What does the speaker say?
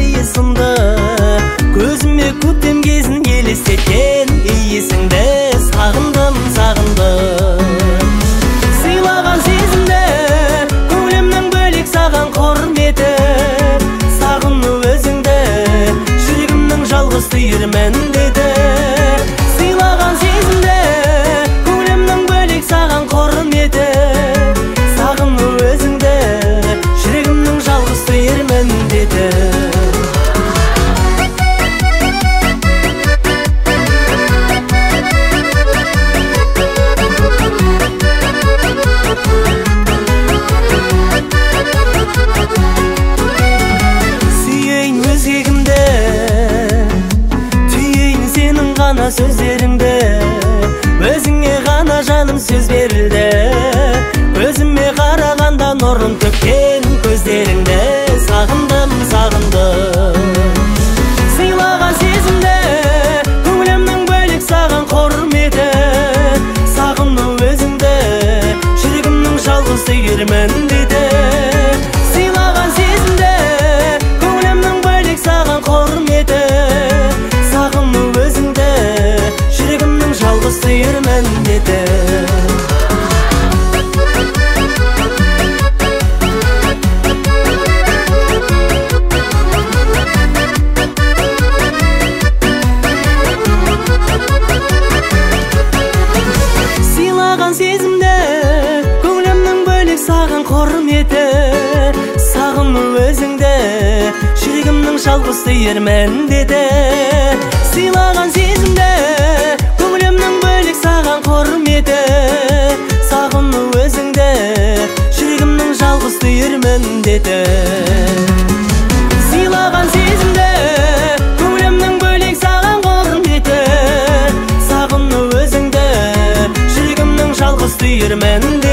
бәрі сынды, көзіме көктем кезін елестеткен иісіңді сағындым, сағындым. Сыйлаған сезімді көңілімнің бөлек саған құрметі, сағыну өзіңді жүрегімнің жалғыз түйірмін деді. Сыйлаған сезімді көңілімнің бөлек саған құрметі, сағыну өзіңді жүрегімнің жалғыз түйірмін деді. Сүйейін өзгегімді, түйейін сенің ғана сөздеріңді, өзіңе ғана жаным сөз берілді, көзіме қарағанда нұрын төккен көздеріңді сағындым, сағындым. Сыйлаған сезімді көңілімнің бөлек саған құрметі, сағыну өзіңді жүрегімнің жалғыз түйірмін деді. Сыйлаған сезімді көңілімнің бөлек саған құрметі, сағыну өзіңді жүрегімнің жалғыз түйірмін деді. Сыйлаған сезімді көңілімнің бөлек саған құрметі, сағыну өзіңді жүрегімнің жалғыз түйірмін деді. Сыйлаған сезімді көңілімнің бөлек саған құрметі, сағыну өзіңді жүрегімнің жалғыз түйірмін деді. Сыйлаған сезімді көңілімнің бөлек саған құрметі, сағыну өзіңді жүрегімнің жалғыз түйірмін деді.